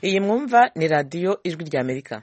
Iyi mwumva ni radiyo ijwi ry'Amerika.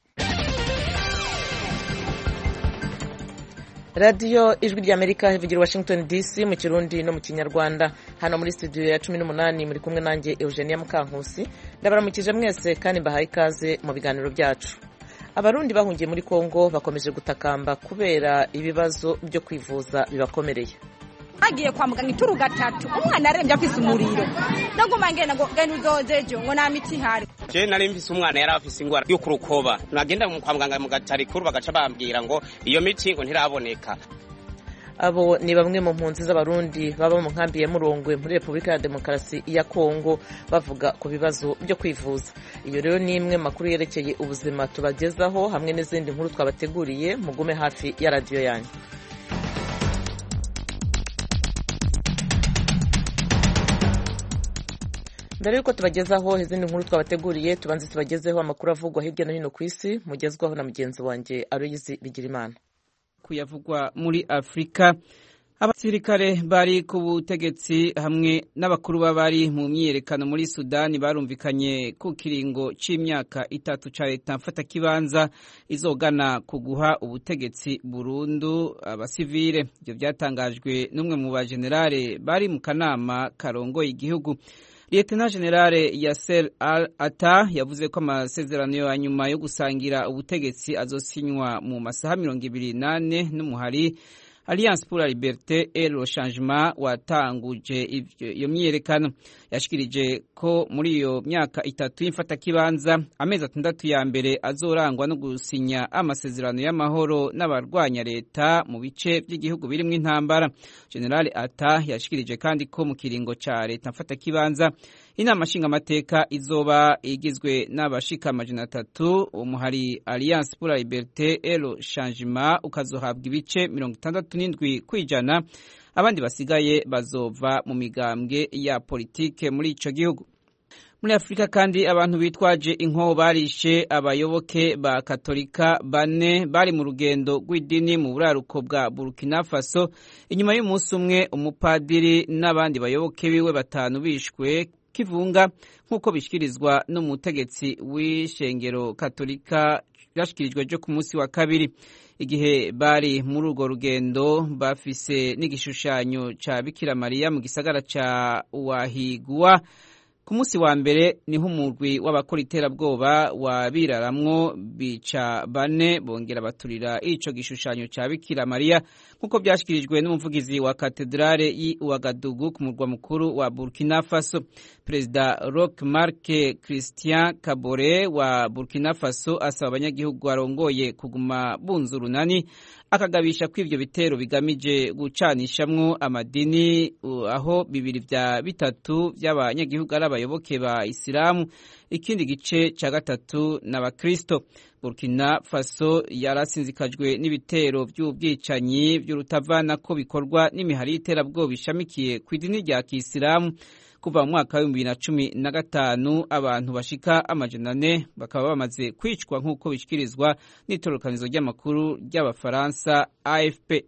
Radiyo ijwi ry'Amerika ivugira Washington DC mu Kirundi no mu Kinyarwanda. Hano muri studio ya 18 muri kumwe nanjye Eugenia Mukankusi. Ndabaramukije mwese kandi mbahaye ikaze mu biganiro byacu. Abarundi bahungiye muri Kongo bakomeje gutakamba kubera ibibazo byo kwivuza bibakomereye. Agiye kwa muganga ituru gatatu umwana arembye afise umuriro nagoma ngena ngo genda uzozejo ngo namiti hari je nari mfise umwana yari afise ingwara yo kurukoba nagenda mu kwa muganga mu gatari kuru bagaca bambwira ngo iyo miti ngo ntiraboneka. Abo ni bamwe mu mpunzi z'abarundi baba mu nkambi ya Murongwe muri Republika ya Demokarasi ya Kongo bavuga ku bibazo byo kwivuza. Iyo rero ni imwe makuru yerekeye ubuzima tubagezaho hamwe n'izindi nkuru twabateguriye. Mugume hafi ya radio yanyu. Mbere yuko tubagezaho izindi nkuru twabateguriye tubanze tubagezeho amakuru avugwa hirya no hino ku isi mugezwaho na mugenzi wanjye Aloyizi Bigirimana. Kuyavugwa muri Afrika, abasirikare bari ku butegetsi hamwe n'abakuru b'abari mu myiyerekano muri Sudani barumvikanye ku kiringo c'imyaka 3 ca leta mfata kibanza izogana kuguha ubutegetsi burundu abasivile. Ivyo byatangajwe n'umwe mu bagenerale bari mu kanama karongoye igihugu. Lieutenant General Yasser Al-Attah yavuze ko amasezerano ya nyuma yo gusangira ubutegetsi azosinywa mu masaha 28 n'umuhari Alliance pour la Liberté et le Changement watanguje iyo myiyerekano. Yashikirije ko muri iyo myaka 3 y'imfata kibanza amezi 6 ya mbere azorangwa no gusinya amasezerano y'amahoro n'abarwanya leta mu bice by'igihugu birimo intambara. General Attah yashikirije kandi ko mu kiringo ca leta mfata kibanza inama nshingamateka izoba igizwe n'abashika 300, umuhari Alliance pour la Liberté et le Changement ukazohabwa ibice 67 kwijana, abandi basigaye bazova mu migambwe ya politike muri ico gihugu. Muri Afrika kandi abantu bitwaje inkoho barishe abayoboke ba Katolika 4 bari mu rugendo rw'idini mu buraruko bwa Burkina Faso. Inyuma y'umunsi umwe umupadiri n'abandi bayoboke biwe 5 bishwe kivunga nk'uko bishikirizwa n'umutegetsi w'ishengero Katolika yashikirijwe jo ku munsi wa kabiri. Igihe bari muri urwo rugendo bafise n'igishushanyo ca Bikira Mariya mu gisagara ca Wahigua. Ku munsi wa mbere niho umurwi w'abakora iterabwoba wabiraramwo bica 4 bongera baturira ico gishushanyo ca Bikira Mariya nkuko byashikirijwe n'umuvugizi wa katedrale y'Ouagadougou ku murwa mukuru wa Burkina Faso. Perezida Roch Marc Christian Kabore wa Burkina Faso asaba abanyagihugu arongoye kuguma bunza urunani akagabisha ko ivyo bitero bigamije gucanishamwo amadini aho 2/3 by'abanyagihugu ari abayoboke ba Isilamu, ikindi gice ca 3 n'abakristo. Burkina Faso yarasinzikajwe n'ibitero by'ubwicanyi by'urutavana ko bikorwa n'imihari y'iterabwoba ishamikiye ku idini rya Kisilamu. Kuva mu mwaka wa 2015 abantu bashika 400 bakaba bamaze kwicwa nk'uko bishikirizwa n'itorokanizo ry'amakuru ry'abafaransa AFP.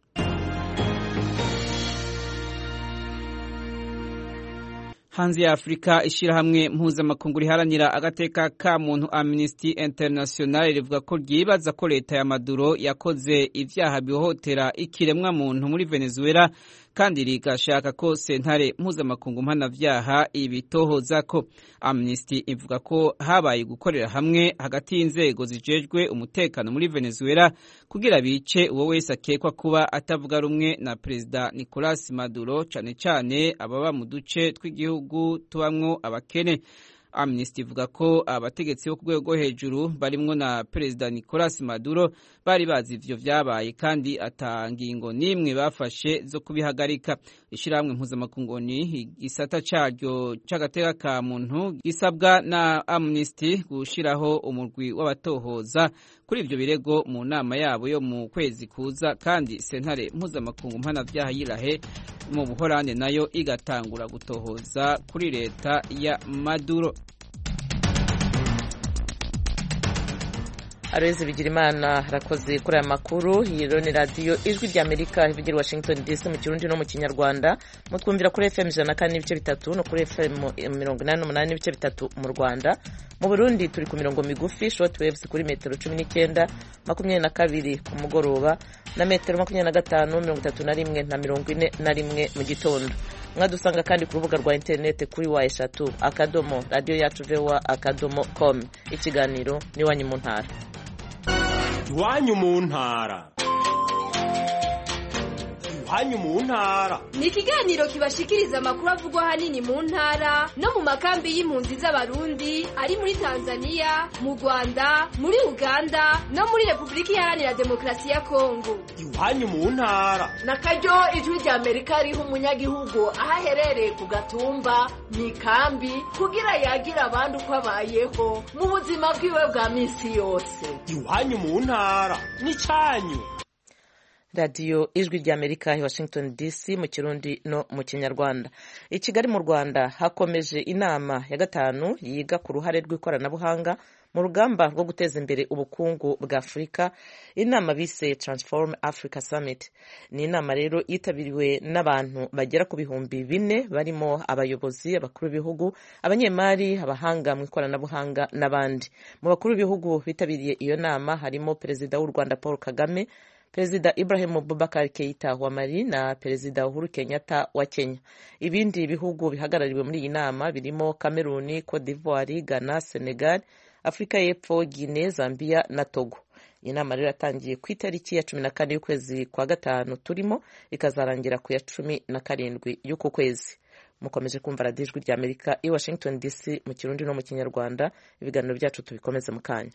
Hanze ya Afrika, ishirahamwe mpuzamakungu riharanira agateka ka muntu Amnesty International rivuga ko ryibaza ko leta ya Maduro yakoze ivyaha bihohotera ikiremwa muntu muri Venezuela kandi rigashaka ko sentare mpuzamakungu mpanavyaha ibitohozako. Amnesty ivuga ko habaye gukorera hamwe hagati y'inzego zijejwe umutekano muri Venezuela kugira bice uwo wese akekwa kuba atavuga rumwe na Perezida Nicolas Maduro, cane cane ababa mu duce tw'igihugu tubamwo abakene. Amnesty ivuga ko abategetsi bo ku rwego hejuru barimwo na Perezida Nicolas Maduro bari bazi ivyo vyabaye kandi atangingo nimwe bafashe zo kubihagarika. Ishirahamwe mpuzamakungu ni gisata caryo c'agateka ka muntu gisabwa na Amnesty gushiraho umurwi w'abatohoza kuri ivyo birego mu nama yabo yo mu kwezi kuza, kandi sentare mpuzamakungu mpanavyaha y'Irahe mu Buholande nayo igatangura gutohoza kuri leta ya Maduro. Aloise Bigirimana arakoze kuri aya makuru. Iyi ni radiyo ijwi ry'Amerika ivugira Washington DC mu Kirundi no mu Kinyarwanda. Mutwumvira kuri FM 104.3 no kuri FM 88.3 mu Rwanda. Mu Burundi turi ku mirongo migufi short waves kuri metero 19, 22 ku mugoroba na metero 25, 31 na 41 mu gitondo. Mwadusanga kandi ku rubuga rwa internet kuri wa3 radio yacu voa.com. Ikiganiro ni wanyu mu ntara. Iwanyu mu ntara. Iwanyu mu ntara ni ikiganiro kibashikiriza amakuru avugwa hanini mu ntara no mu makambi y'impunzi z'abarundi ari muri Tanzania, mu Rwanda, muri Uganda no muri Republika Iharanira Demokarasi ya Kongo. Iwanyu mu ntara nakaryo ijwi ry'Amerika riha umunyagihugu ahaherereye ku gatumba n'ikambi kugira yagira abandi uko abayeho mu buzima bwiwe bwa misi yose. Iwanyu mu ntara ni cyanyu. Radio ijwi ry'Amerika i Washington DC mu Kirundi no mu Kinyarwanda. I Kigali mu Rwanda hakomeje inama ya gatanu yiga ku ruhare rw'ikoranabuhanga mu rugamba rwo guteza imbere ubukungu bwa Afurika. Inama bise Transform Africa Summit. Ni inama rero yitabiriwe n'abantu bagera ku bihumbi 4 barimo abayobozi, abakuru b'ibihugu, abanyemari, abahanga mu ikoranabuhanga n'abandi. Mu bakuru b'ibihugu bitabiriye iyo nama harimo Perezida w'u Rwanda Paul Kagame, Perezida Ibrahim Boubacar Keita wa Mali na Perezida Uhuru Kenyatta wa Kenya. Ibindi bihugu bihagarariwe muri iyi nama birimo Cameroon, Cote d'Ivoire, Ghana, Senegal, Afrika y'Epfo, Guinea, Zambia na Togo. Iyi nama rero yatangiye ku itariki ya 14 y'ukwezi kwa gatanu turimo ikazarangira ku ya 17 y'uko kwezi. Mukomeje kumva Radio Ijwi ry'Amerika i Washington DC mu Kirundi no mu Kinyarwanda. Ibiganiro byacu tubikomeze mu kanya.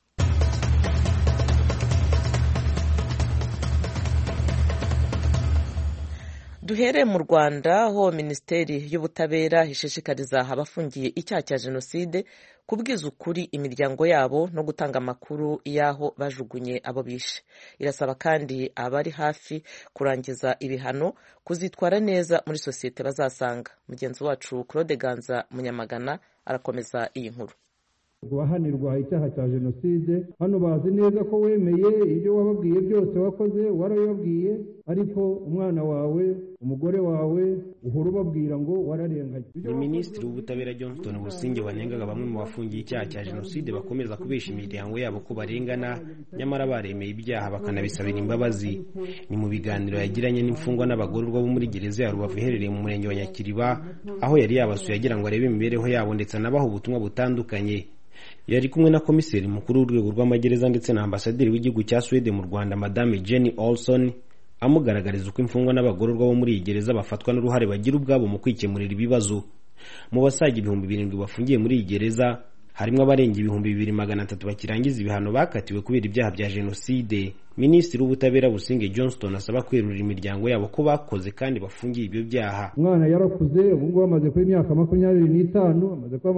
Duhere mu Rwanda aho Minisiteri y'Ubutabera ishishikariza abafungiye icyaha cya Jenoside kubwiza ukuri imiryango yabo no gutanga amakuru y'aho bajugunye abo bishe. Irasaba kandi abari hafi kurangiza ibihano kuzitwara neza muri sosiyete bazasanga. Mugenzi wacu Claude Ganza Munyamagana arakomeza iyi nkuru. Guhanirwa icyaha cya Jenoside hano bazi neza ko wemeye ibyo wababwiye byose wakoze warabibabwiye, ariko umwana wawe, umugore wawe uhora ubabwira ngo wararenganye. Ni Minisitiri w'Ubutabera Johnston Busingye wanengaga bamwe mu bafungiye icyaha cya Jenoside bakomeza kubesha imiryango yabo ko barengana nyamara baremeye ibyaha bakanabisabira imbabazi. Ni mu biganiro yagiranye n'imfungwa n'abagororwa bo muri gereza ya Rubavu iherereye mu murenge wa Nyakiriba, aho yari yabasuye agira ngo arebe imibereho yabo ndetse anabaha ubutumwa butandukanye. Yari kumwe na komiseri mukuru w'urwego rw'amagereza ndetse na ambasaderi w'igihugu cya Sweden mu Rwanda Madame Jenny Olson, amugaragariza uko imfungwa n'abagororwa bo muri iyi gereza bafatwa n'uruhare bagira ubwabo mu kwikemurira ibibazo. Mu basaga 7,000 bafungiye muri iyi gereza harimo abarenga 2,300 bakirangiza ibihano bakatiwe kubera ibyaha bya Jenoside. Minisitiri w'Ubutabera Busingye Johnston asaba kwerurira imiryango yabo ko bakoze kandi bafungiye ibyo byaha. Umwana yarakuze, ubu ngo amaze kuba imyaka 25, amaze kuba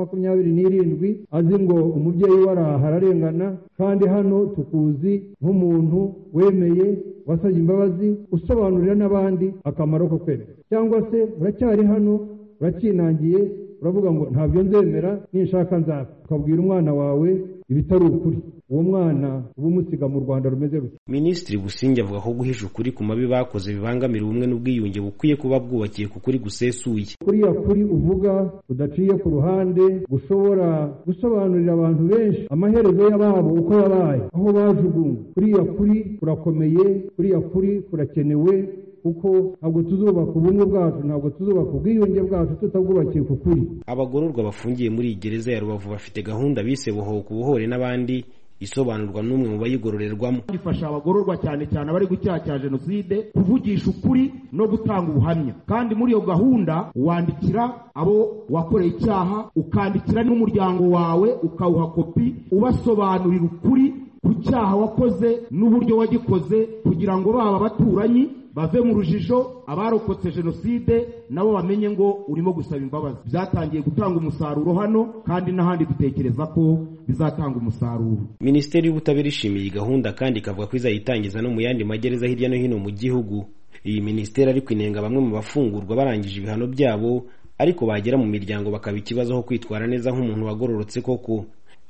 27, azi ngo umubyeyi waraha ararengana, kandi hano tukuzi nk'umuntu wemeye, wasabye imbabazi, usobanurira n'abandi akamaro ko kwemera. Cyangwa se uracyari hano urakinangiye, uravuga ngo ntabyo nzemera, ninshaka nzapfa. Ukabwira umwana wawe ibitari ukuri, uwo mwana uba umusiga mu Rwanda rumeze rute? Minisitiri Busingye avuga ko guhisha ukuri ku mabi bakoze bibangamira ubumwe n'ubwiyunge bukwiye kuba bwubakiye ku kuri gusesuye. Kuriya kuri uvuga kudaciye ku ruhande gushobora gusobanurira abantu benshi amaherezo y'ababo uko yabaye, aho bajugunye. Kuriya kuri kurakomeye, kuriya kuri kurakenewe, kuko ntabwo tuzubaka ubumwe bwacu, ntabwo tuzubaka ubwiyunge bwacu tutabwubakiye ku kuri. Abagororwa bafungiye muri iyi gereza ya Rubavu bafite gahunda bise Bohoka Ubuhore n'abandi, isobanurwa n'umwe mu bayigororerwamo. Ifasha abagororwa cyane cyane abari ku cyaha cya Jenoside kuvugisha ukuri no gutanga ubuhamya. Kandi muri iyo gahunda wandikira abo wakoreye icyaha, ukandikira n'umuryango wawe ukawuha kopi ubasobanurira ukuri ku cyaha wakoze n'uburyo wagikoze, kugira ngo baba baturanyi bave mu rujijo, abarokotse Jenoside nabo bamenye ngo urimo gusaba imbabazi. Byatangiye gutanga umusaruro hano, kandi n'ahandi dutekereza ko bizatanga umusaruro. Minisiteri y'Ubutabera ishimiye gahunda kandi ikavuga ko izayitangiza no mu yandi magereza hirya no hino mu gihugu. Iyi minisiteri ari kwinenga bamwe mu bafungurwa barangije ibihano byabo ariko bagera mu miryango bakaba ikibazo ho kwitwara neza nk'umuntu wagororotse koko.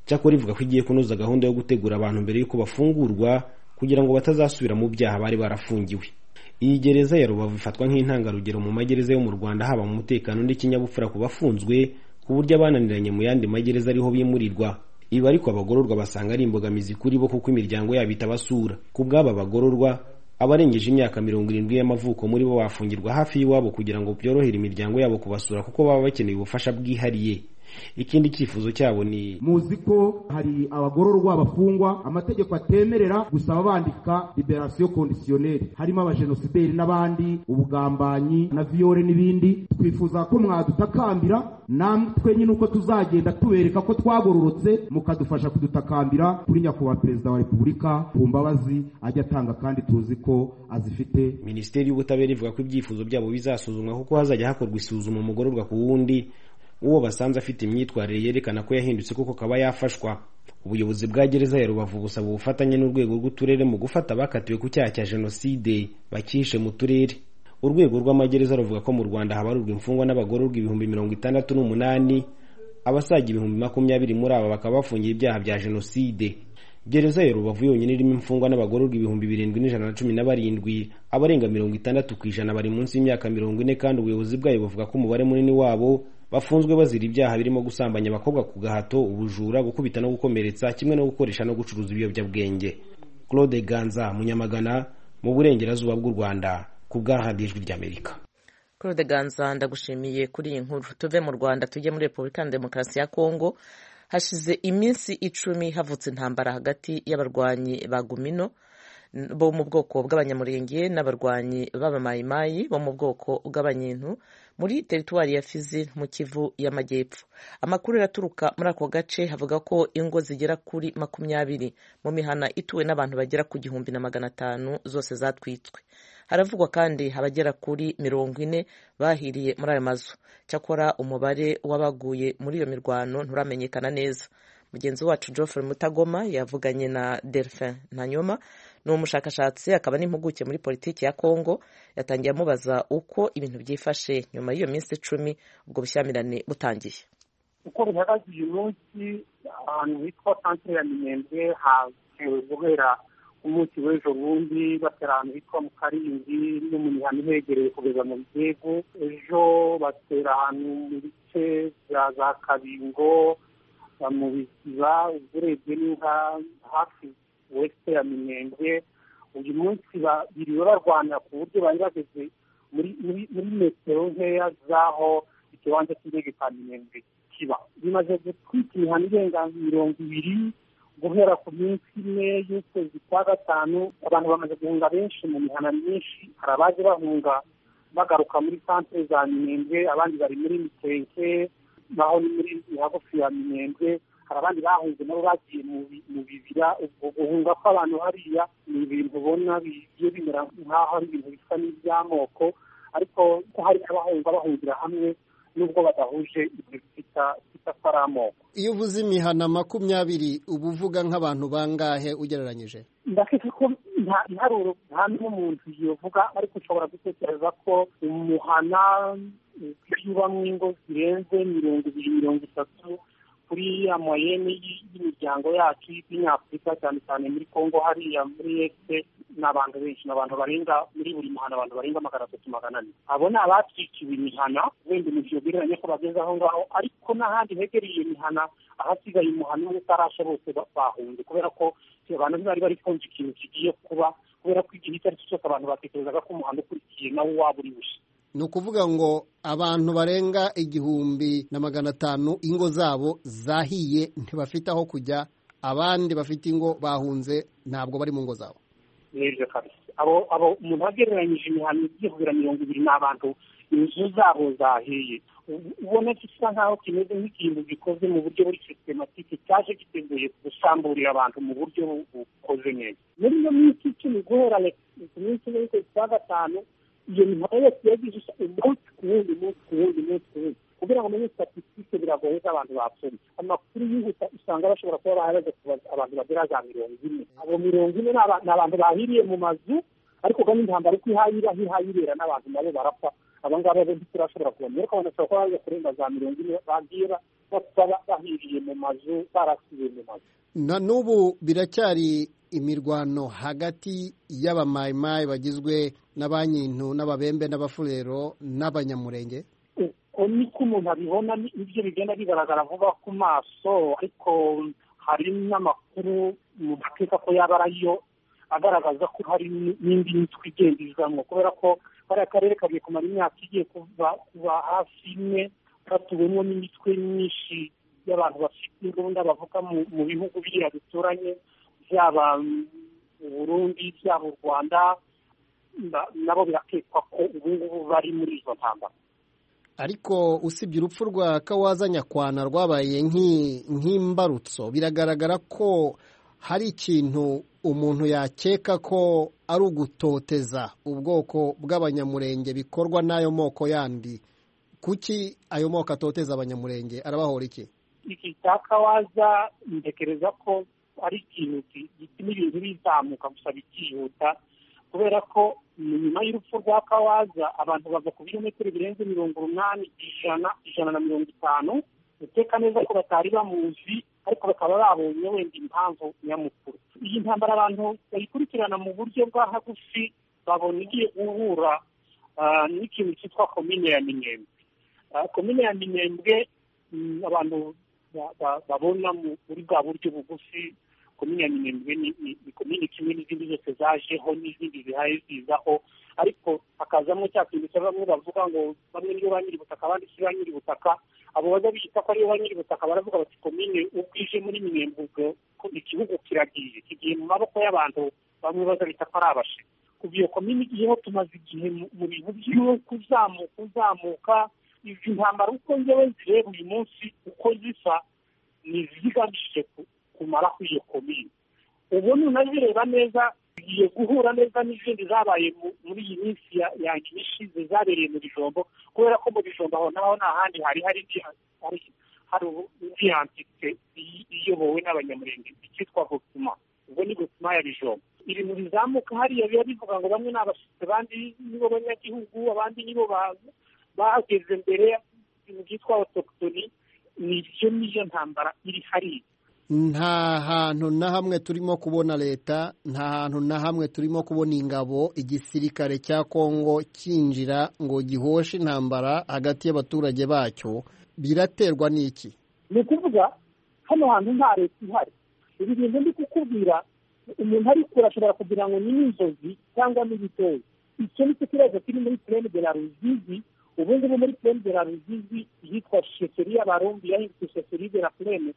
cyakora ivuga ko igiye kunoza gahunda yo gutegura abantu mbere y'uko bafungurwa kugira ngo batazasubira mu byaha bari barafungiwe. Iyi gereza ya Rubavu ifatwa nk'intangarugero mu magereza yo mu Rwanda, haba mu mutekano n'ikinyabupfura ku bafunzwe, ku buryo abananiranye mu yandi magereza ariho bimurirwa. Ibi ariko abagororwa basanga ari imbogamizi kuri bo kuko imiryango yabo itabasura. Ku bw'aba bagororwa, abarengeje imyaka 70 y'amavuko muri bo bafungirwa hafi y'iwabo kugira ngo byorohere imiryango yabo kubasura kuko baba bakeneye ubufasha bwihariye. Ikindi cyifuzo cyabo ni muzi ko hari abagororwa bafungwa amategeko atemerera gusaba bandika liberation conditionnelle, harimo abajenosideri n'abandi, ubugambanyi na viole n'ibindi. Twifuza ko mwadutakambira namwe nyine uko tuzagenda tubereka ko twagororotse, mukadufasha kudutakambira kuri nyakubahwa perezida wa repubulika ku mbabazi ajya atanga kandi tuzi ko azifite. Minisiteri y'Ubutabera ivuga ko ibyifuzo byabo bizasuzumwa kuko hazajya hakorwa isuzuma umugororwa ku wundi, uwo basanze afite imyitwarire yerekana ko yahindutse kuko kaba yafashwa. Ubuyobozi bwa gereza ya Rubavu busaba ubufatanye n'urwego rw'uturere mu gufata abakatiwe ku cyaha cya jenoside bakihishe mu turere. Urwego rw'amagereza ruvuga ko mu Rwanda habarurwa imfungwa n'abagororwa 68,000, abasaga 20,000 muri aba bakaba bafungiye ibyaha bya jenoside. Gereza ya Rubavu yonyine irimo imfungwa n'abagororwa 7,117, abarenga 60% bari munsi y'imyaka 40, kandi ubuyobozi bwayo buvuga ko umubare munini wabo bafunzwe bazira ibyaha birimo gusambanya abakobwa ku gahato, ubujura, gukubita no gukomeretsa, kimwe no gukoresha no gucuruza ibiyobyabwenge. Claude Ganza, Munyamagana, mu burengerazuba bw'u Rwanda, ku bwa Radio Ijwi ry'Amerika. Claude Ganza, ndagushimiye kuri iyi nkuru. Tuve mu Rwanda tujye muri Repubulika ya Demokarasi ya Kongo. Hashize iminsi 10 havutse intambara hagati y'abarwanyi ba Gumino bo mu bwoko bw'abanyamurenge n'abarwanyi b'abamayimayi bo mu bwoko bw'abanyintu muri teritwari ya Fizi mu Kivu y'Amajyepfo. Amakuru yaraturuka muri ako gace havuga ko ingo zigera kuri 20 mu mihana ituwe n'abantu bagera ku 1,500 zose zatwitswe. Haravugwa kandi abagera kuri 40 bahiriye muri ayo mazu. Cyakora umubare w'abaguye muri iyo mirwano nturamenyekana neza. Mugenzi wacu Geoffrey Mutagoma yavuganye na Delphin Ntanyoma, ni umushakashatsi akaba n'impuguke muri politiki ya Kongo. Yatangiye amubaza uko ibintu byifashe nyuma y'iyo minsi 10 ubwo bushyamirane butangiye. Uko bihagaze uyu munsi ahantu hitwa centre ya Minembwe hatewe guhera umunsi w'ejo bundi batera ahantu hitwa mu Karindi no mu mihana ihegereye kugeza mu Bigego. Ejo batera ahantu mu bice bya za Kabingo mu Biziba, uburebye n'inka hafi west ya Minembwe. Uyu munsi biriwe barwana ku buryo bari bageze muri metero nkeya zaho ikibanza cy'indege cya Minembwe kiba. Bimaze gutwika imihana irenga 20 guhera ku minsi 4 y'ukwezi kwa gatanu. Abantu bamaze guhunga benshi mu mihana myinshi, hari abaje bahunga bagaruka muri centre za Minembwe, abandi bari muri Mikenke naho ni muri hagufi ya Minembwe, hari abandi bahunze nabo bagiye mu bibira. Ubwo guhunga ko abantu hariya ni ibintu ubona bigiye bimera nk'aho ari ibintu bisa n'iby'amoko, ariko ko hari bahungira hamwe nubwo badahuje ibyo bita amoko. Iyo uvuze imihana 20 uba uvuga nk'abantu bangahe ugereranyije? Ndakeka ko nta n'umuntu yovuga, ariko ushobora gutekereza ko umuhana ubamo ingo zirenze 20-30 kuri amoyeni y'imiryango yacu y'Afurika, cyane cyane muri Kongo hariya muri Este. N'abantu benshi, n'abantu barenga muri buri muhana abantu barenga 300-400. Abo ni abatwikiwe imihana, wenda umuvyo biranye ko bageze aho ngaho, ariko n'ahandi hegereye imihana ahasigaye umuhana utarashe bose bahunze, kubera ko abantu bari bari konje ikintu kigiye kuba, kubera ko igihe cyari cyose abantu batekerezaga ko umuhanda ukurikiye nawo waba uri bushe. Ni ukuvuga ngo abantu barenga 1,500 ingo zabo zahiye ntibafite aho kujya, abandi bafite ingo bahunze ntabwo bari mu ngo zabo. Nibyo kabisa. Abo umuntu agereranyije imihana igiye kugera 20 n'abantu inzu zabo zahiye. Ubona gisa nkaho kimeze nk'ikintu gikoze mu buryo buri systematique, cyaje giteguye gusamburira abantu mu buryo bukoze neza. Muri iyo minsi 10 guhera ku minsi y'ukwezi kwa gatanu, iyo mihana yose yagize umunsi ku wundi kugira ngo muri statistique biragoye abantu bapfuye. Amakuru yihuta usanga bashobora kuba bahagaze abantu bagera za 40. Abo 40 ni abantu bahiriye mu mazu, ariko kandi intambara uko ihayirera n'abantu nabo barapfa, abangaba bo turashobora kubona ariko banashobora kuba baje kurenga za 40 bagira bataba bahiriye mu mazu barasiye mu mazu. Na n'ubu biracyari imirwano hagati y'abamayimayi bagizwe n'abanyintu n'ababembe n'abafurero n'abanyamurenge. Niko umuntu abibona ibyo bigenda bigaragara vuba ku maso, ariko hari n'amakuru mu mateka ko yaba ariyo agaragaza ko hari n'indi mitwe igenda izamwo, kubera ko kariya karere kagiye kumara imyaka igiye kuva hafi imwe katuwemo n'imitwe myinshi y'abantu bafite imbunda bavuga mu bihugu biriya bituranye, byaba u Burundi byaba u Rwanda, nabo birakekwa ko ubu ngubu bari muri izo ntambara. Ariko usibye urupfu rwa Kawaza Nyakwana rwabaye nk'imbarutso, biragaragara ko hari ikintu umuntu yakeka ko ari ugutoteza ubwoko bw'abanyamurenge bikorwa n'ayo moko yandi. Kuki ayo moko atoteza abanyamurenge? Arabahora iki? Iki cya Kawaza ntekereza ko ari ikintu gituma ibintu bizamuka gusa bikihuta, kubera ko nyuma y'urupfu rwa Kawaza abantu bava ku birometero birenze 80, 150, uteka neza ko batari bamuzi, ariko bakaba babonye wenda impamvu nyamukuru. Iyi ntambara abantu bayikurikirana mu buryo bwa hagufi babona igiye guhura n'ikintu cyitwa komine ya Minembwe. Komine ya Minembwe abantu babona muri bwa buryo bugufi, komine ya Minembwe ni komine kimwe n'izindi zose zajeho n'izindi zihaye zizaho, ariko hakazamo cya kintu bamwe bavuga ngo bamwe niyo ba nyiri butaka abandi si ba nyiri butaka. Abo baza bita ko ariyo ba nyiri butaka baravuga bati komine ubwije muri Minembwe ko igihugu kiragiye kigiye mu maboko y'abantu bamwe baza bita ko ari abashe. Kuva iyo komine igiyeho tumaze igihe mu bintu byo kuzamuka. Izi ntambara uko njyewe zireba uyu munsi uko zisa ni zigamije kumaraho iyo komine. Ubu nunazireba neza bigiye guhura neza n'izindi zabaye muri iyi minsi yanjye ishize zabereye mu Bijombo, kubera ko mu Bijombo aho naho nta handi hari indi entite iyobowe n'abanyamurenge ikitwa Gutuma. Ubwo ni Gutuma ya Bijombo. Ibintu bizamuka hariya biba bivuga ngo bamwe ni abashitsi, abandi nibo banyagihugu, abandi nibo bageze mbere ibintu byitwa autochtoni. Niyo ntambara iri hariya. Nta hantu na hamwe turimo kubona leta, nta hantu na hamwe turimo kubona ingabo, igisirikare cya Kongo kinjira ngo gihoshe intambara hagati y'abaturage bacyo. Biraterwa n'iki? Ni ukuvuga hano hantu nta leta ihari. Ibi bintu ndi kukubwira umuntu ariko urashobora kugira ngo ni inzozi cyangwa n'ibitoyi. Icyo ni cyo kibazo kiri muri Plaine de la Ruzizi. Ubu ngubu muri Plaine de la Ruzizi yitwa Sheferi y'Abarundi, yahindutse Sheferi de la Plaine.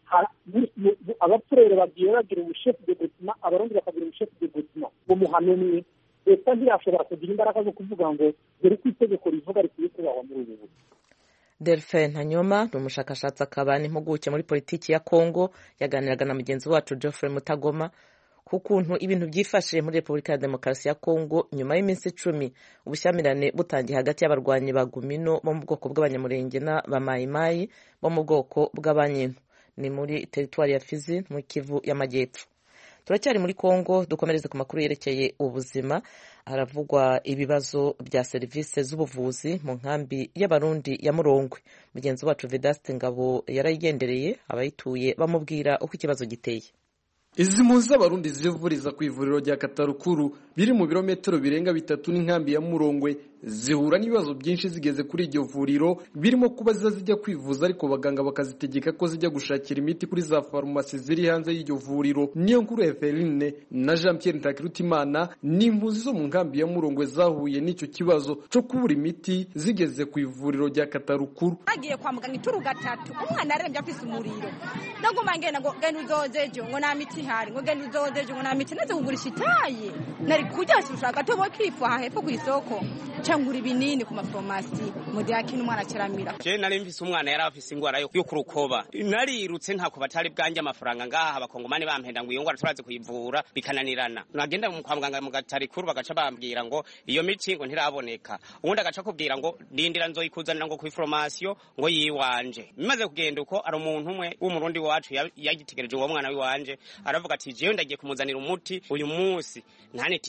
Abapfurere bagiye bagira umushefu de Gutuma, Abarundi bakagira umushefu de Gutuma mu muhano umwe. Leta ntiyashobora kugira imbaraga zo kuvuga ngo dore ko itegeko rivuga rikwiye kubahwa muri ubu buryo. Delphin Ntanyoma ni umushakashatsi akaba n'impuguke muri politiki ya Kongo, yaganiraga na mugenzi wacu Geoffrey Mutagoma ku kuntu ibintu byifashe muri Repubulika ya Demokarasi ya Kongo nyuma y'iminsi 10 ubushyamirane butangiye hagati y'abarwanyi ba Gumino bo mu bwoko bw'abanyamurenge n'abamayimayi bo mu bwoko bw'abanyintu. Ni muri teritwari ya Fizi mu Kivu y'Amajyepfo. Turacyari muri Kongo, dukomereze ku makuru yerekeye ubuzima. Haravugwa ibibazo bya serivisi z'ubuvuzi mu nkambi y'Abarundi ya Murongwe. Mugenzi wacu Vedaste Ngabo yarayigendereye abayituye bamubwira uko ikibazo giteye. Izi mpunzi z'Abarundi zivuriza ku ivuriro rya Katarukuru biri mu birometero birenga 3 n'inkambi ya Murongwe zihura n'ibibazo byinshi zigeze kuri iryo vuriro, birimo kuba zijya kwivuza ariko baganga bakazitegeka ko zijya gushakira imiti kuri za farumasi ziri hanze y'iryo vuriro. Niyo nkuru Eveline na Jean Pierre Ntakirutimana n'impunzi zo mu nkambi ya Murongwe zahuye n'icyo kibazo cyo kubura imiti zigeze ku ivuriro rya Katarukuru. Agiye kwa muganga ituru gatatu, umwana arembye afise umuriro. Ndaguma ngenda ngo genda uzozeje ngo na miti hari, ngo genda uzozeje ngo na miti naze kugurisha itaye. Nari kujya gushaka tobo kifa hepfo ku isoko. Cyangura ibinini ku mafarumasi mu gihe akina umwana cyaramira. Je nari mfise umwana yari afise ingwara yo kurukoba. Narirutse ntako batari bwanje amafaranga ngaha abakongomani bampenda ngo iyo ngwara turaze kuyivura bikananirana. Nagenda mu kwa muganga mu Gatarikuru bagaca bambwira ngo iyo miti ngo ntiraboneka. Ubundi agaca kubwira ngo ndindira nzoyikuzanira ngo ku farumasi ngo yiwanje. Bimaze kugenda uko ari umuntu umwe w'umurundi wacu yagitegereje uwo mwana wiwanje aravuga ati jewe ndagiye kumuzanira umuti uyu munsi ntaneti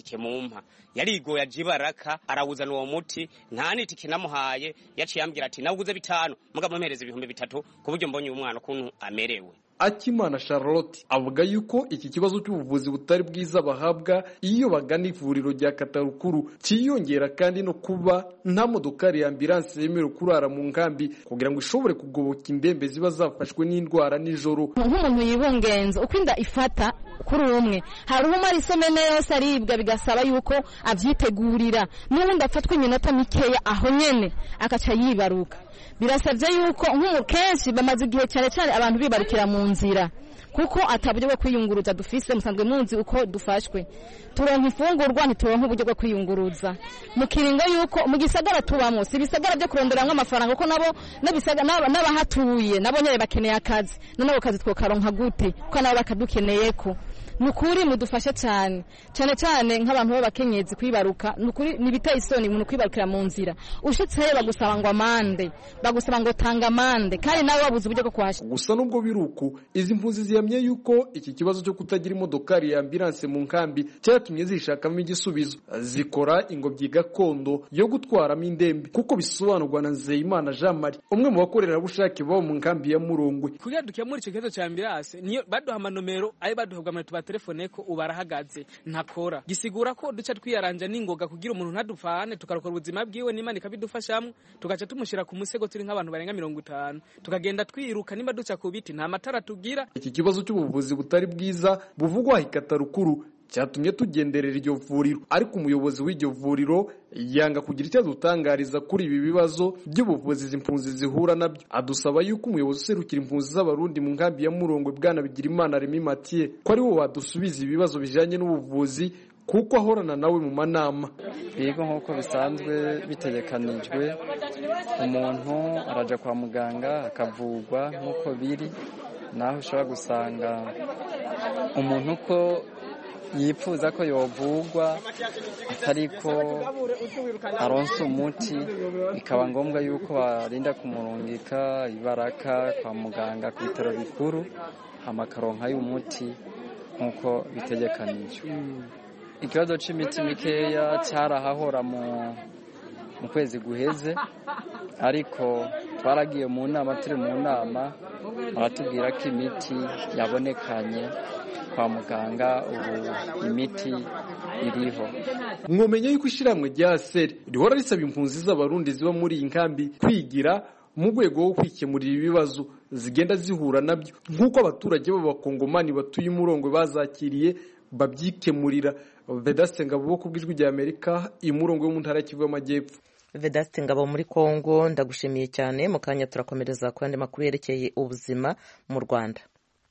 tike mumpa yarigoye aje Baraka arawuzana uwo muti nta n'itike namuhaye yaciye ambwira ati nawuguze 5 mugabo mpereze 3,000 ku buryo mbonye umwana ukuntu amerewe. Akimana Charlotte avuga yuko iki kibazo cy'ubuvuzi butari bwiza bahabwa iyo bagana ivuriro rya Katarukuru cyiyongera kandi no kuba nta modokari ya ambulance yemerewe kurara mu nkambi kugira ngo ishobore kugoboka indembe ziba zafashwe n'indwara nijoro. Nk'umuntu yibungenza uko inda ifata kuri umwe hari umara isomene yose aribwa bigasaba yuko avyitegurira n'ubundi afatwa iminota mikeya aho nyene akaca yibaruka. Birasabye yuko nk'umukenshi bamaze igihe cyane abantu bibarukira mu nzira kuko ataburyo bwo kwiyunguruza dufise musanzwe munzi uko dufashwe turonka ifungurwa ntituronka uburyo bwo kwiyunguruza mu kiringo yuko mu gisagara tubamo si bisagara byo kuronderamwe amafaranga kuko nabo n'abahatuye nabo nyene bakeneye akazi none kazi twokaronka gute kuko nabo bakadukeneyeko nukuri mudufashe cyane nk'abantu b'abakenyezi kwibaruka nukuri nibiteye isoni umuntu kwibarukira mu nzira ushitse bagusaba ngo amande bagusaba ngo tanga amande kandi nawe wabuze uburyo bwo kwasha. Gusa nubwo biruku izi mpunzi ziyamye yuko iki kibazo cyo kutagira imodokari ya ambulance mu nkambi cyatumye zishakamo igisubizo zikora ingobyi gakondo yo gutwaramo indembe kuko bisobanurwa na Nzeyimana Jean Marie umwe mu bakorera bushake bo mu nkambi ya Murongwe. Kugira dukemura icyo kibazo cya ambulance niyo baduha amanomero ayo baduhabwa ama telefone ko ubarahagaze ntakora gisigura ko duca twiyaranja n'ingoga kugira umuntu ntadufane tukarokora ubuzima bwiwe n'Imana ikabidufashamo tugaca tumushira ku musego turi nk'abantu barenga 50 tukagenda twiruka nimba duca ku biti nta matara tugira. Iki kibazo cy'ubuvuzi butari bwiza buvugwa Katarukuru cyatumye tugenderera iryo vuriro ariko umuyobozi w'iryo vuriro yanga kugira icyo adutangariza kuri ibi bibazo by'ubuvuzi z'impunzi zihura nabyo. Adusaba yuko umuyobozi userukira impunzi z'abarundi mu nkambi ya Murongwe Bwana Bigirimana Remy Mathieu ko ari wo wadusubiza ibibazo bijanye n'ubuvuzi kuko ahorana nawe mu manama. Yego nk'uko bisanzwe bitegekanijwe umuntu araja kwa muganga akavugwa nk'uko biri naho ushobora gusanga umuntu ko yipfuza ko yovugwa atariko aronse umuti ikaba ngombwa yuko barinda kumurungika Ibaraka kwa muganga ku bitaro bikuru amakaronka y'umuti nk'uko bitegekanijwe. Ikibazo c'imiti mikeya cyarahahora mu kwezi guheze ariko twaragiye mu nama turi mu nama aratubwira ko imiti yabonekanye kwa muganga ubu imiti iriho. Mwomenye yuko ishiramwe rya SER rihora risaba impunzi z'abarundi ziba muri iyi nkambi kwigira mu rwego rwo kwikemurira ibibazo zigenda zihura nabyo nk'uko abaturage b'abakongomani batuye Murongwe bazakiriye babyikemurira. Vedaste Ngabo ku bw'ijwi rya Amerika Imurongwe yo mu ntara y'Kivu y'Amajyepfo. Vedaste Ngabo muri Kongo ndagushimiye cyane mu kanya turakomereza ku yandi makuru yerekeye ubuzima mu Rwanda.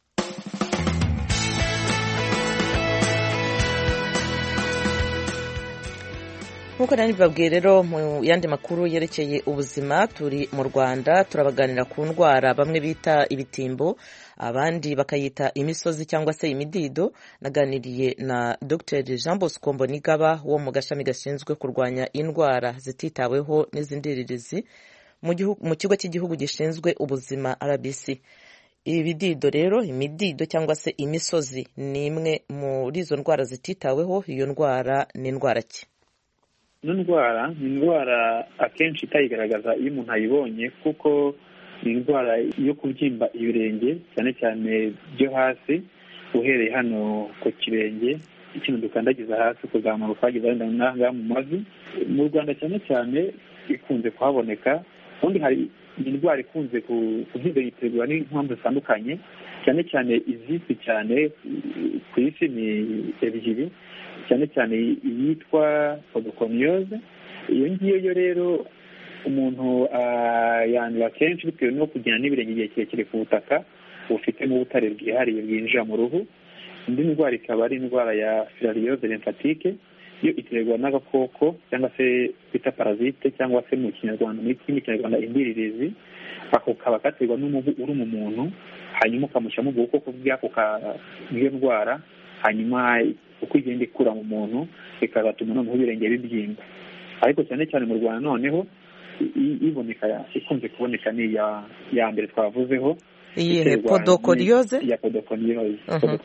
Nkuko nari babwiye rero mu yandi makuru yerekeye ubuzima turi mu Rwanda turabaganira ku ndwara bamwe bita ibitimbo abandi bakayita imisozi cyangwa se imidido. Naganiriye na Dr Jean Bosco Mbonigaba wo mu gashami gashinzwe kurwanya indwara zititaweho n'izindirizi mu kigo cy'igihugu gishinzwe ubuzima RBC. Ibidido rero imidido cyangwa se imisozi ni imwe muri izo ndwara zititaweho. Iyo ndwara ni indwara ki? Ino ndwara ni indwara akenshi itayigaragaza iyo umuntu ayibonye kuko ni indwara yo kubyimba ibirenge cyane cyane byo hasi uhereye hano ku kirenge ikintu dukandagiza hasi kuzamuka ukageza n'ahangaha mu mavi. Mu Rwanda cyane cyane ikunze kuhaboneka ubundi hari indwara ikunze kuhitegurwa n'impamvu zitandukanye cyane cyane izizwi cyane ku isi ni ebyiri cyane cyane iyitwa podokomiyose. Iyo ngiyo rero umuntu yandura kenshi bitewe no kugenda n'ibirenge igihe kirekire ku butaka bufitemo ubutare bwihariye bwinjira mu ruhu. Indi ndwara ikaba ari indwara ya filariose lymphatique yo iterwa n'agakoko cyangwa se bita parasite cyangwa se mu kinyarwanda Kinyarwanda indiririzi. Ako kaba katerwa n'umubu uri mu muntu hanyuma ukamushyiramo ubwo bukoko bw'iyo ndwara hanyuma uko igenda ikura mu muntu bikazatuma noneho ibirenge bibyimba. Ariko cyane cyane mu Rwanda noneho iboneka ikunze kuboneka ni ya mbere twavuzeho iyihe podokoriyoze ya podokoriyoze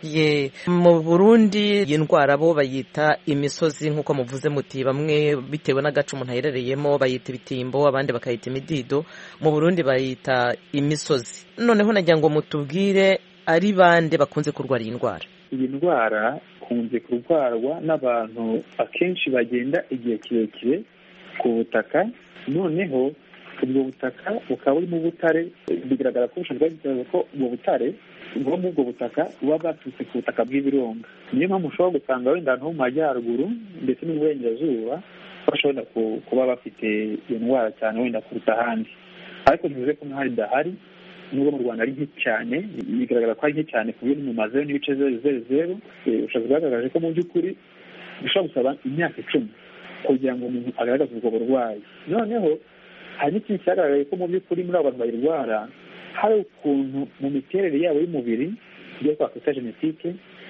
mu Burundi iyi ndwara bo bayita imisozi nk'uko muvuze muti bamwe bitewe n'agace umuntu aherereyemo bayita ibitimbo abandi bakayita imidido mu Burundi bayita imisozi noneho nagira ngo mutubwire ari bande bakunze kurwara iyi ndwara iyi ndwara kunze kurwarwa n'abantu akenshi bagenda igihe kirekire ku butaka noneho ubwo butaka bukaba buri mu butare bigaragara ko ubushobozi bwagize ko ubwo butare bwo muri ubwo butaka buba bwaturutse ku butaka bw'ibirunga niyo mpamvu ushobora gusanga wenda ahantu ho mu majyaruguru ndetse n'uburengerazuba bashobora kuba bafite iyo ndwara cyane wenda kuruta ahandi ariko ntibivuze ko n'ahandi idahari nubwo mu Rwanda ari nke cyane bigaragara ko ari nke cyane ku buryo mumazeho n'ibice 0.00 ubushobozi bwagaragaje ko mu by'ukuri bishobora gusaba imyaka 10 kugira ngo umuntu agaragaze ubwo burwayi noneho hari n'ikindi cyagaragaye ko mu by'ukuri muri abo bantu bayirwara hari ukuntu mu miterere yabo y'umubiri ibyo twakwita genetike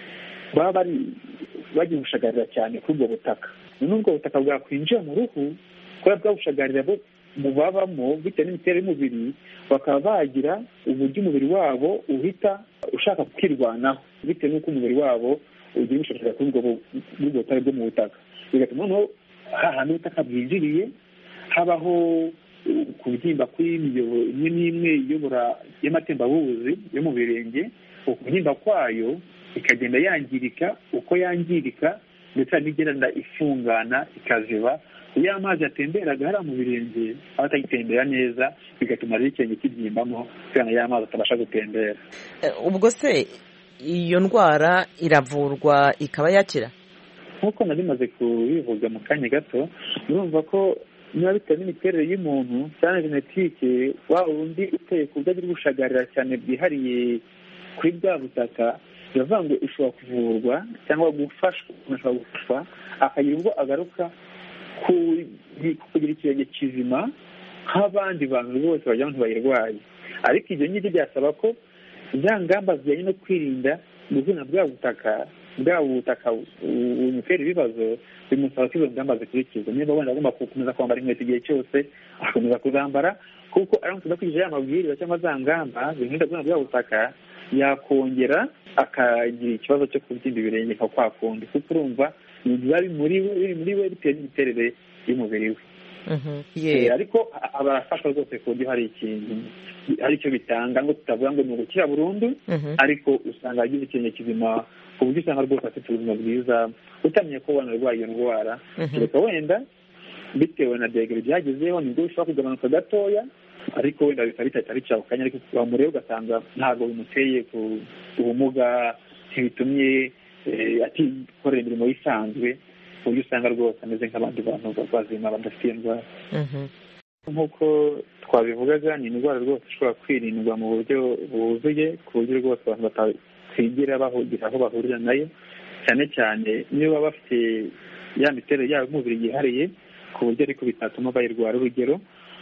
baba bagiye gushagarira cyane kuri ubwo butaka noneho ubwo butaka bwakwinjira mu ruhu kubera bwabushagarira bo mu babamo bitewe n'imiterere y'umubiri bakaba bagira uburyo umubiri wabo uhita ushaka kwirwanaho bitewe n'uko umubiri wabo ugiye gushagarira kuri ubwo butare bwo mu butaka bigatuma noneho hahandi ubutaka bwinjiriye habaho kubyimba kw'imiyoboro imwe n'imwe iyobora y'amatembabuzi yo mu birenge ukubyimba kwayo ikagenda yangirika uko yangirika ndetse n'igenda ifungana ikaziba iyo amazi yatemberaga hariya mu birenge aba atagitembera neza bigatuma rero ikirenge kibyimbamo kubera ya mazi atabasha gutembera ubwo se iyo ndwara iravurwa ikaba yakira nk'uko nari maze kubivuga mu kanya gato urumva ko niba bitewe n'imiterere y'umuntu cyane genetike wa wundi uteye ku buryo agira ubushagarira cyane bwihariye kuri bwa butaka biravuga ngo ishobora kuvurwa cyangwa gufashwa umuntu ashobora gufashwa akagira ubwo agaruka kugira ikirenge kizima nk'abandi bantu bose bagira ngo ntibayirwaye ariko ibyo ngibyo byasaba ko za ngamba zijyanye no kwirinda gukina bwa butaka bumutera ibibazo bimusaba ko izo ngamba zikurikizwa niba wenda agomba gukomeza kwambara inkweto igihe cyose agakomeza kuzambara kuko aramutse adakurikije ya mabwiriza cyangwa za ngamba zirinda gukina bwa butaka yakongera akagira ikibazo cyo kubyimba ibirenge nka kwa kundi kuko urumva biba biri muri we bitewe n'imiterere y'umubiri we ariko barafashwa rwose ku buryo hari ikintu hari icyo bitanga ngo tutavuga ngo ni ugukira burundu ariko usanga agize ikintu kizima ku buryo usanga rwose afite ubuzima bwiza utamenye ko wanarwaye iyo ndwara kereka wenda bitewe na degere byagezeho nibwo bishobora kugabanuka gatoya ariko wenda bitari cyawukanya ariko wamureba ugasanga ntabwo bimuteye ku ubumuga ntibitumye atikorera imirimo isanzwe ku buryo usanga rwose ameze nk'abandi bantu bazima badafite indwara nk'uko twabivugaga ni indwara rwose ishobora kwirindwa mu buryo buzuye ku buryo rwose abantu batakwigira bahugira aho bahurira nayo cyane cyane niyo baba bafite ya miterere yabo y'umubiri yihariye ku buryo ariko bitatuma bayirwara urugero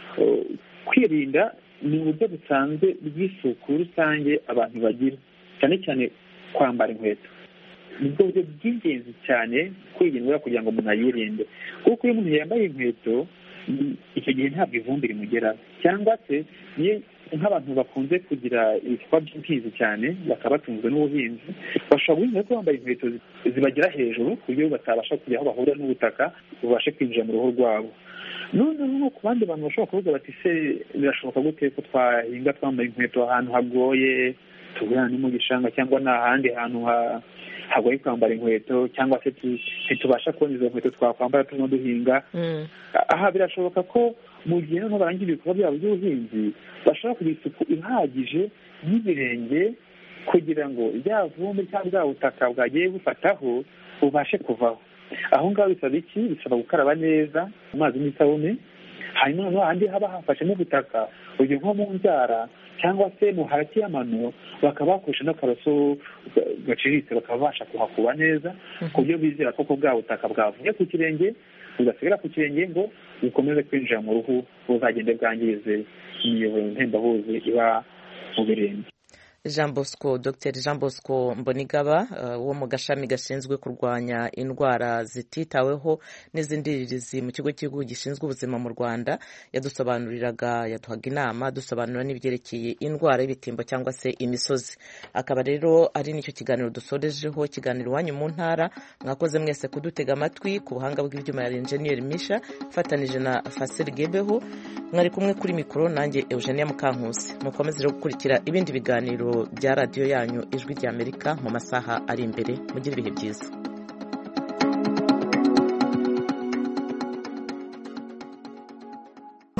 kwirinda ni uburyo busanzwe bw'isuku rusange abantu bagira cyane cyane kwambara inkweto nibwo buryo bw'ingenzi cyane kwirindwa kugira ngo umuntu ayirinde kuko iyo umuntu yambaye inkweto icyo gihe ntabwo ivumbi rimugeraho cyangwa se niyo nk'abantu bakunze kugira ibikorwa by'ubuhinzi cyane bakaba batunzwe n'ubuhinzi bashobora guhinga ko bambaye inkweto zibagera hejuru ku buryo batabasha kujya aho bahurira n'ubutaka bubashe kwinjira mu ruhu rwabo noneho ku bandi bantu bashobora kuvuga bati se birashoboka gute ko twahinga twambaye inkweto ahantu hagoye tugana no mu gishanga cyangwa n'ahandi hantu hagoye kwambara inkweto cyangwa se ntitubasha kubona izo nkweto twakwambara turimo duhinga aha birashoboka ko mu gihe noneho barangira ibikorwa byabo by'ubuhinzi bashobora kugira isuku ihagije y'ibirenge kugira ngo rya vumbi cyangwa bwa butaka bwagiye bufataho bubashe kuvaho aho ngaho bisaba iki bisaba gukaraba neza amazi n'isabune hanyuma noneho ahandi haba hafashe n'ubutaka urugero nko mu nzara cyangwa se mu hagati y'amano bakaba bakoresha n'akaroso gaciriritse bakaba babasha kuhakuba neza ku buryo bizera ko bwa butaka bwavuye ku kirenge bugasigara ku kirenge ngo bukomeze kwinjira mu ruhu buzagende bwangize imiyoboro ntembabuzi iba mu birenge. Dr Jean Bosco Mbonigaba wo mu gashami gashinzwe kurwanya indwara zititaweho n'izindirizi mu kigo cy'igihugu gishinzwe ubuzima mu Rwanda yadusobanuriraga yaduhaga inama dusobanura n'ibyerekeye indwara y'ibitimbo cyangwa se imisozi. Akaba rero ari nicyo kiganiro dusorejeho, ikiganiro Iwanyu mu Ntara. Mwakoze mwese kudutega amatwi. Ku buhanga bw'ibyuma ya Engineer Misha fatanije na Fasil Gebeho, mwari kumwe kuri mikoro nanjye Eugenia Mukankusi. Mukomeze gukurikira ibindi biganiro bya radiyo yanyu Ijwi ry'Amerika mu masaha ari imbere. Mugire ibihe byiza.